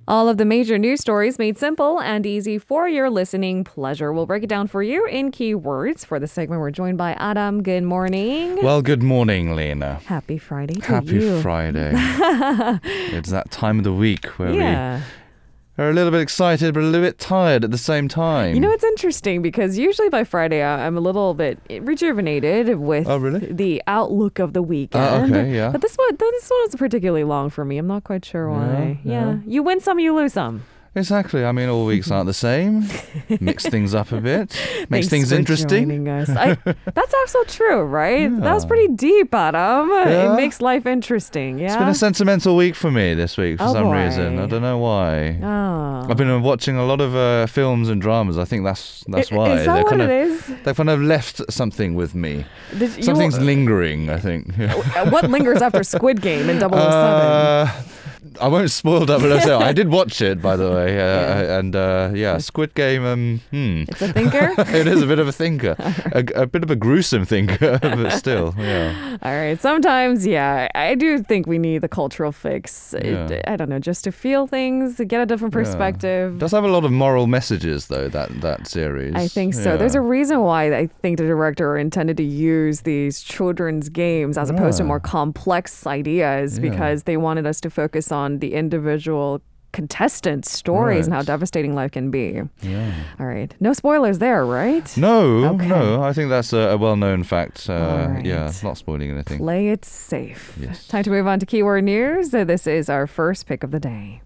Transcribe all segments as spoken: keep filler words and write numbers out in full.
All of the major news stories made simple and easy for your listening pleasure. We'll break it down for you in keywords. For the segment, we're joined by Adam. Good morning. Well, good morning, Lena. Happy Friday to Happy you. Friday. It's that time of the week where Yeah. we are a little bit excited but a little bit tired at the same time. You know, it's interesting because usually by Friday I- I'm a little bit rejuvenated with Oh, really? the outlook of the weekend. Oh, okay, yeah. But this one, this one was particularly long for me. I'm not quite sure why. Yeah, Yeah. yeah. You win some, you lose some. Exactly. I mean, all weeks aren't the same. Mix things up a bit. Thanks Makes things for interesting. joining us. I, that's also true, right? That was Yeah. pretty deep, Adam. Yeah. It makes life interesting. Yeah. It's been a sentimental week for me this week for Oh, some boy. reason. I don't know why. Oh. I've been uh, watching a lot of uh, films and dramas. I think that's that's I- why. Is that They're what kind it of, is? They've kind of left something with me. Did you- Something's lingering, I think. Uh, what lingers after Squid Game and double oh seven? Uh, I won't spoil double oh seven. I did watch it, by the way, uh, Yeah. and uh, yeah, Squid Game. Um, hmm. It's a thinker? It is a bit of a thinker, a, a bit of a gruesome thinker, but still, yeah. All right. Sometimes, yeah, I do think we need the cultural fix. It- Yeah. I don't know, just to feel things, to get a different Yeah. perspective. Does have a lot of moral messages, though. That that series. I think so. Yeah. There's a reason why I think the director intended to use these children's games as opposed to Yeah. more complex ideas Yeah. because they wanted us to focus on the individual contestants' stories and how Right. devastating life can be. Yeah. All right. No spoilers there, right? No, Okay. no. I think that's a, a well-known fact. Uh, All right. Yeah, not spoiling anything. Play it safe. Yes. Time to move on to keyword news. So this is our first pick of the day.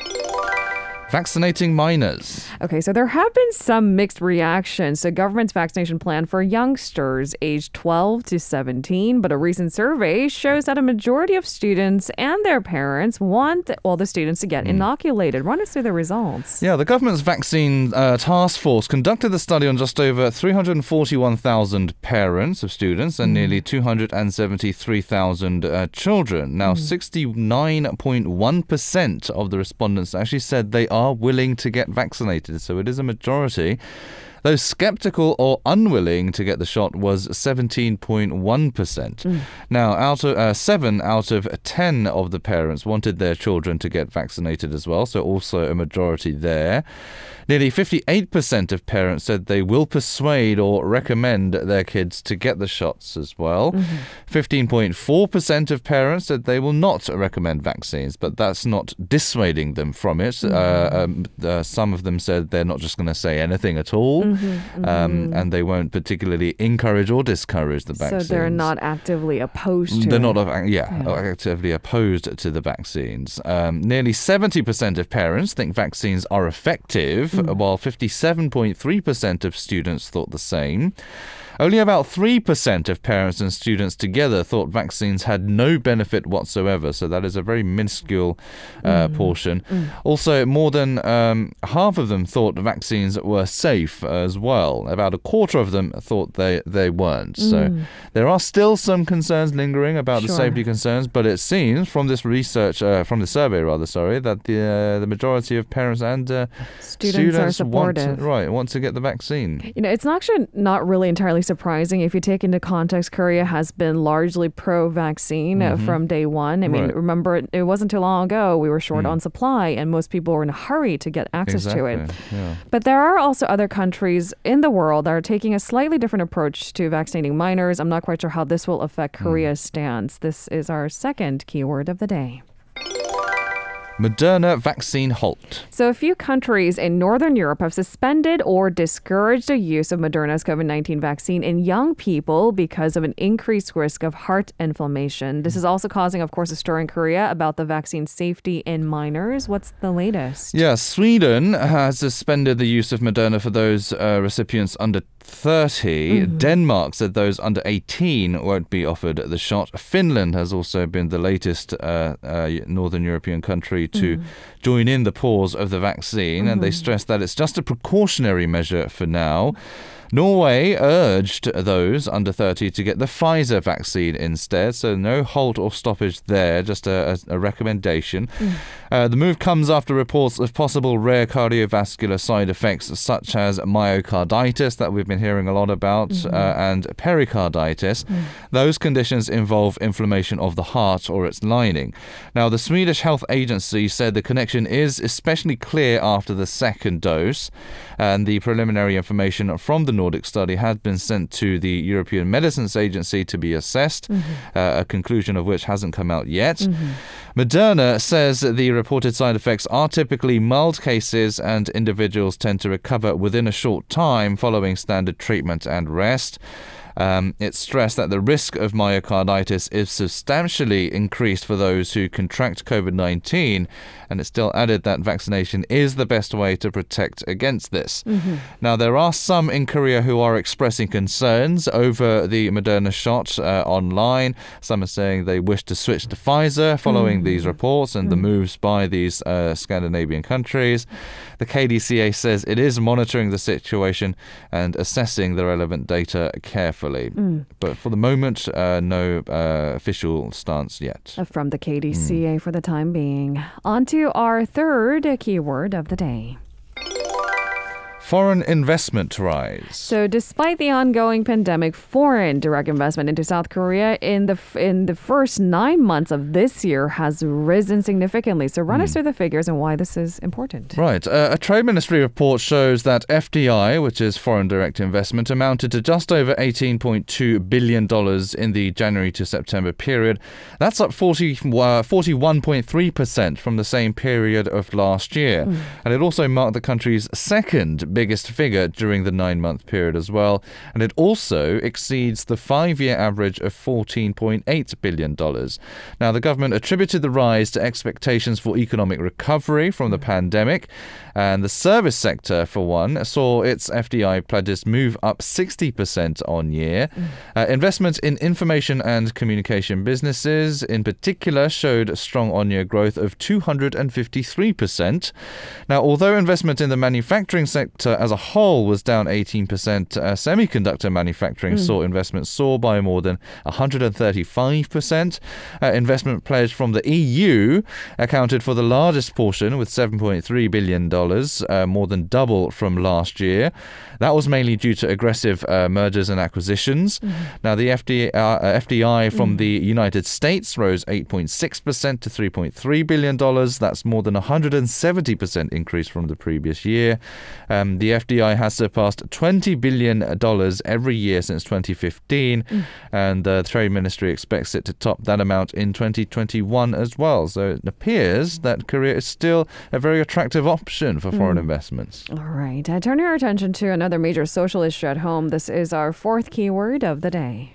Vaccinating minors. Okay, so there have been some mixed reactions to government's vaccination plan for youngsters aged twelve to seventeen, but a recent survey shows that a majority of students and their parents want all the students to get inoculated. Run us through the results. Yeah, the government's vaccine uh, task force conducted the study on just over three hundred forty-one thousand parents of students and nearly two hundred seventy-three thousand uh, children. Now, sixty-nine point one percent of the respondents actually said they are willing to get vaccinated, so it is a majority. Those skeptical or unwilling to get the shot was seventeen point one percent. Now, out of uh, seven out of ten of the parents wanted their children to get vaccinated as well, so also a majority there. Nearly fifty-eight percent of parents said they will persuade or recommend their kids to get the shots as well. fifteen point four percent of parents said they will not recommend vaccines, but that's not dissuading them from it. Uh, um, uh, some of them said they're not just going to say anything at all, um, and they won't particularly encourage or discourage the So vaccines. they're not actively opposed to They're it. not, uh, yeah, actively opposed to the vaccines. Um, nearly seventy percent of parents think vaccines are effective, while fifty-seven point three percent of students thought the same. Only about three percent of parents and students together thought vaccines had no benefit whatsoever, so that is a very minuscule uh, portion. Also, more than um, half of them thought vaccines were safe as well. About a quarter of them thought they, they weren't. So there are still some concerns lingering about the Sure. safety concerns, but it seems from this research, uh, from the survey rather, sorry, that the uh, the majority of parents and uh, Students are want to, supportive. right, want to get the vaccine. You know, it's actually not really entirely surprising if you take into context Korea has been largely pro-vaccine uh, from day one. I mean, Right. remember, it, it wasn't too long ago we were short on supply and most people were in a hurry to get access to it. Exactly, yeah. But there are also other countries in the world that are taking a slightly different approach to vaccinating minors. I'm not quite sure how this will affect Korea's stance. This is our second keyword of the day. Moderna vaccine halt. So a few countries in Northern Europe have suspended or discouraged the use of Moderna's COVID nineteen vaccine in young people because of an increased risk of heart inflammation. This is also causing, of course, a stir in Korea about the vaccine safety in minors. What's the latest? Yeah, Sweden has suspended the use of Moderna for those uh, recipients under thirty. Denmark said those under eighteen won't be offered the shot. Finland has also been the latest uh, uh, Northern European country to join in the pause of the vaccine, and they stress that it's just a precautionary measure for now. Norway urged those under thirty to get the Pfizer vaccine instead, so no halt or stoppage there, just a, a, a recommendation. Mm. Uh, the move comes after reports of possible rare cardiovascular side effects such as myocarditis that we've been hearing a lot about, mm-hmm. uh, and pericarditis. Mm. Those conditions involve inflammation of the heart or its lining. Now, the Swedish Health Agency said the connection is especially clear after the second dose, and the preliminary information from the Nordic study had been sent to the European Medicines Agency to be assessed, mm-hmm. uh, a conclusion of which hasn't come out yet. Mm-hmm. Moderna says the reported side effects are typically mild cases and individuals tend to recover within a short time following standard treatment and rest. Um, it stressed that the risk of myocarditis is substantially increased for those who contract COVID nineteen, and it still added that vaccination is the best way to protect against this. Mm-hmm. Now, there are some in Korea who are expressing concerns over the Moderna shot uh, online. Some are saying they wish to switch to Pfizer following mm-hmm. these reports and mm-hmm. the moves by these uh, Scandinavian countries. The K D C A says it is monitoring the situation and assessing the relevant data carefully. Mm. But for the moment, uh, no uh, official stance yet. From the K D C A mm. for the time being. On to our third keyword of the day. Foreign investment rise. So despite the ongoing pandemic, foreign direct investment into South Korea in the in the first nine months of this year has risen significantly. So run mm. us through the figures and why this is important. Right. Uh, a Trade Ministry report shows that F D I, which is foreign direct investment, amounted to just over eighteen point two billion dollars in the January to September period. That's up forty, uh, forty-one point three percent from the same period of last year. Mm. And it also marked the country's second biggest figure during the nine-month period as well, and it also exceeds the five-year average of fourteen point eight billion dollars. Now, the government attributed the rise to expectations for economic recovery from the pandemic, and the service sector, for one, saw its F D I pledges move up sixty percent on year. Mm. Uh, investment in information and communication businesses, in particular, showed strong on-year growth of two hundred fifty-three percent. Now, although investment in the manufacturing sector as a whole was down eighteen percent, uh, semiconductor manufacturing mm. saw investment soar by more than one hundred thirty-five percent. Uh, investment pledge from the E U accounted for the largest portion with seven point three billion dollars, uh, more than double from last year. That was mainly due to aggressive uh, mergers and acquisitions. Mm. Now, the F D I, uh, F D I from mm. the United States rose eight point six percent to three point three billion dollars. That's more than one hundred seventy percent increase from the previous year. Um, the F D I has surpassed twenty billion dollars every year since twenty fifteen, mm. and the Trade Ministry expects it to top that amount in twenty twenty-one as well. So it appears that Korea is still a very attractive option for mm. foreign investments. All right. Uh, turning our attention to another major social issue at home. This is our fourth keyword of the day.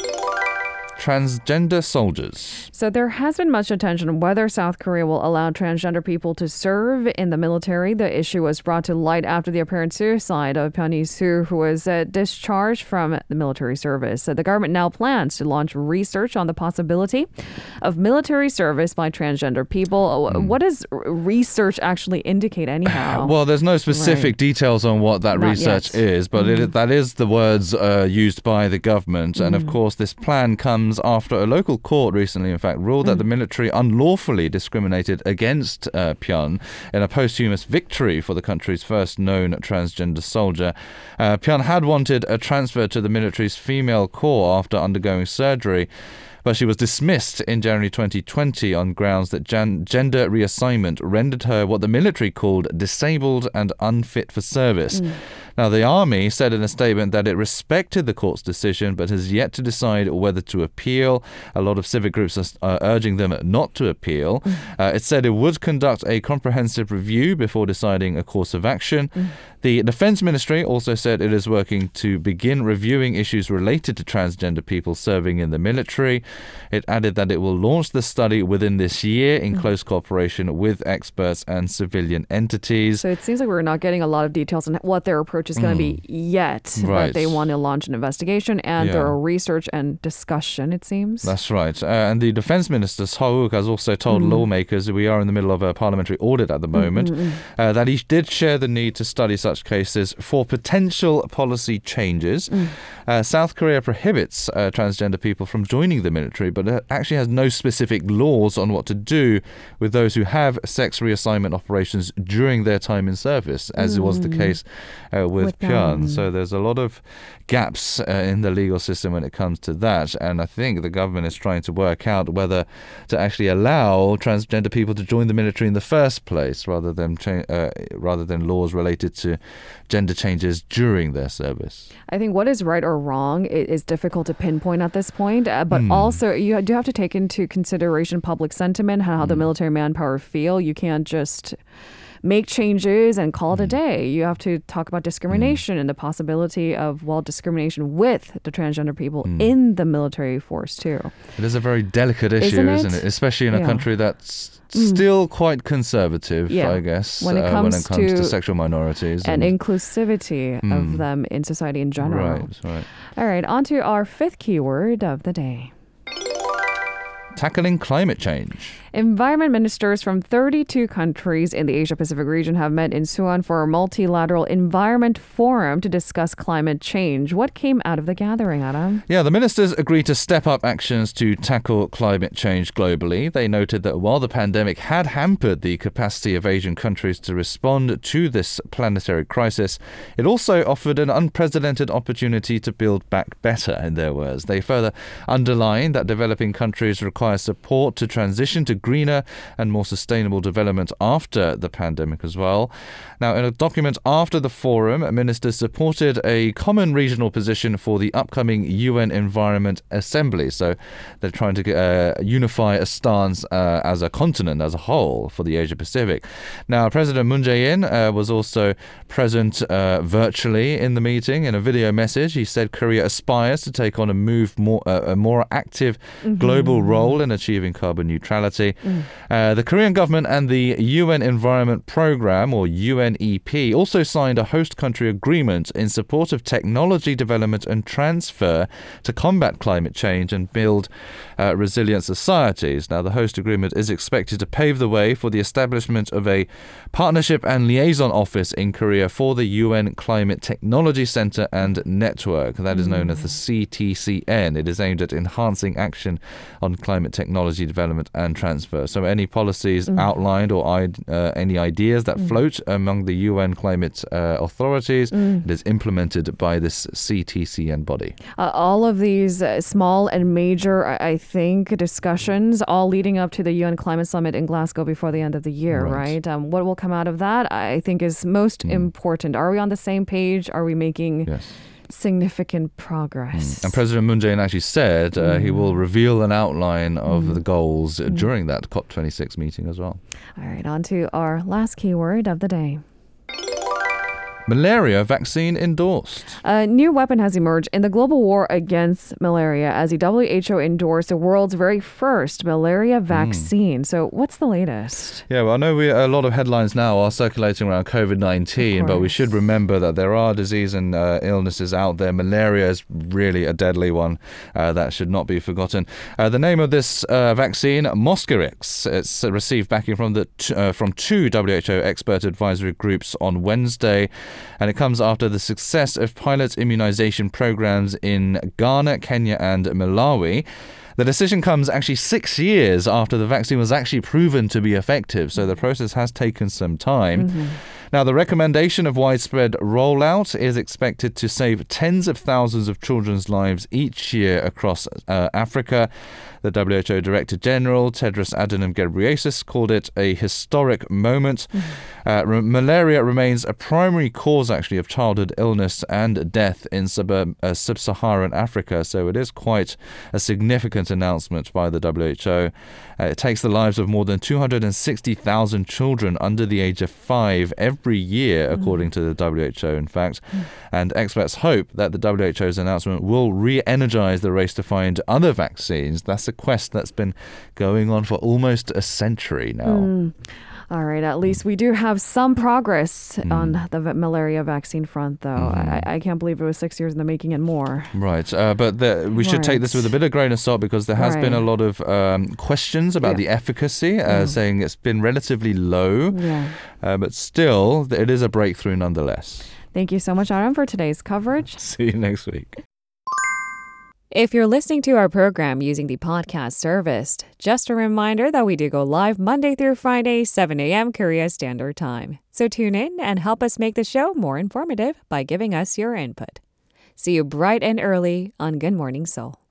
Transgender soldiers. So there has been much attention on whether South Korea will allow transgender people to serve in the military. The issue was brought to light after the apparent suicide of Pyun Hee-soo, who was uh, discharged from the military service. So the government now plans to launch research on the possibility of military service by transgender people. Mm. What does research actually indicate anyhow? Well, there's no specific right. details on what that Not research yet. is, but mm. it, that is the words uh, used by the government. Mm. And of course, this plan comes after a local court recently, in fact, ruled mm. that the military unlawfully discriminated against uh, Pyun in a posthumous victory for the country's first known transgender soldier. Uh, Pyun had wanted a transfer to the military's female corps after undergoing surgery, but she was dismissed in January twenty twenty on grounds that gen- gender reassignment rendered her what the military called disabled and unfit for service. Mm. Now, the army said in a statement that it respected the court's decision, but has yet to decide whether to appeal. A lot of civic groups are uh, urging them not to appeal. Mm. Uh, it said it would conduct a comprehensive review before deciding a course of action. Mm. The Defense Ministry also said it is working to begin reviewing issues related to transgender people serving in the military. It added that it will launch the study within this year in mm. close cooperation with experts and civilian entities. So it seems like we're not getting a lot of details on what their approach is going to be yet. Right. But they want to launch an investigation and Yeah. thorough research and discussion, it seems. That's right. Uh, and the Defense Minister, Seok, has also told lawmakers, we are in the middle of a parliamentary audit at the moment, uh, that he did share the need to study such cases for potential policy changes. Uh, South Korea prohibits uh, transgender people from joining the military, but it actually has no specific laws on what to do with those who have sex reassignment operations during their time in service, as was the case uh, with, With Pyun. them. So there's a lot of gaps uh, in the legal system when it comes to that. And I think the government is trying to work out whether to actually allow transgender people to join the military in the first place, rather than cha- uh, rather than laws related to gender changes during their service. I think what is right or wrong i- is difficult to pinpoint at this point, uh, but also you do have to take into consideration public sentiment, how the military manpower feel. You can't just make changes and call it a day. You have to talk about discrimination and the possibility of, well, discrimination with the transgender people in the military force too. It is a very delicate issue, Isn't isn't it? it? Especially in a Yeah. country that's still quite conservative, Yeah. I guess, When it uh, when comes it comes to, to- sexual minorities. And inclusivity of them in society in general. Right, right. All right, on to our fifth keyword of the day. Tackling climate change. Environment ministers from thirty-two countries in the Asia-Pacific region have met in Suwon for a multilateral environment forum to discuss climate change. What came out of the gathering, Adam? Yeah, the ministers agreed to step up actions to tackle climate change globally. They noted that while the pandemic had hampered the capacity of Asian countries to respond to this planetary crisis, it also offered an unprecedented opportunity to build back better, in their words. They further underlined that developing countries require support to transition to greener and more sustainable development after the pandemic as well. Now, in a document after the forum, ministers supported a common regional position for the upcoming U N Environment Assembly. So they're trying to uh, unify a stance uh, as a continent, as a whole, for the Asia Pacific. Now, President Moon Jae-in uh, was also present uh, virtually in the meeting. In a video message, he said Korea aspires to take on a move more uh, a more active global role in achieving carbon neutrality. Uh, the Korean government and the U N Environment Programme, or U N E P, also signed a host country agreement in support of technology development and transfer to combat climate change and build uh, resilient societies. Now, the host agreement is expected to pave the way for the establishment of a partnership and liaison office in Korea for the U N Climate Technology Center and Network. That is known as the C T C N. It is aimed at enhancing action on climate technology development and transfer. So any policies outlined or uh, any ideas that float among the U N climate uh, authorities, it is implemented by this C T C N body. Uh, all of these uh, small and major, I I think, discussions, all leading up to the U N Climate Summit in Glasgow before the end of the year, Right. right? Um, what will come out of that, I think, is most important. Are we on the same page? Are we making Yes. significant progress? And President Moon Jae-in actually said uh, he will reveal an outline of the goals uh, during that COP twenty-six meeting as well. All right, on to our last keyword of the day. Malaria vaccine endorsed. A new weapon has emerged in the global war against malaria as the W H O endorsed the world's very first malaria vaccine. So what's the latest? Yeah, well, I know we, a lot of headlines now are circulating around COVID nineteen, but we course. should remember that there are disease and uh, illnesses out there. Malaria is really a deadly one uh, that should not be forgotten. Uh, the name of this uh, vaccine, Mosquirix, it's uh, received backing from the t- uh, from two W H O expert advisory groups on Wednesday, and it comes after the success of pilot immunization programs in Ghana, Kenya, and Malawi. The decision comes actually six years after the vaccine was actually proven to be effective, so the process has taken some time. Mm-hmm. Now, the recommendation of widespread rollout is expected to save tens of thousands of children's lives each year across uh, Africa. The W H O Director General, Tedros Adhanom Ghebreyesus, called it a historic moment. Mm-hmm. Uh, re- malaria remains a primary cause, actually, of childhood illness and death in sub- uh, sub-Saharan Africa, so it is quite a significant announcement by the W H O. Uh, it takes the lives of more than two hundred sixty thousand children under the age of five every year, mm. according to the W H O, in fact. Mm. And experts hope that the W H O's announcement will re-energize the race to find other vaccines. That's a quest that's been going on for almost a century now. Mm. All right, at least we do have some progress Mm. on the v- malaria vaccine front, though. Mhm. I, I can't believe it was six years in the making and more. Right, uh, but the, we should take this Right. with a bit of grain of salt because there has been a Right. lot of um, questions about Yeah. the efficacy, uh, Yeah. saying it's been relatively low, Yeah. uh, but still, it is a breakthrough nonetheless. Thank you so much, Aaron, for today's coverage. See you next week. If you're listening to our program using the podcast service, just a reminder that we do go live Monday through Friday, seven a.m. Korea Standard Time. So tune in and help us make the show more informative by giving us your input. See you bright and early on Good Morning Seoul.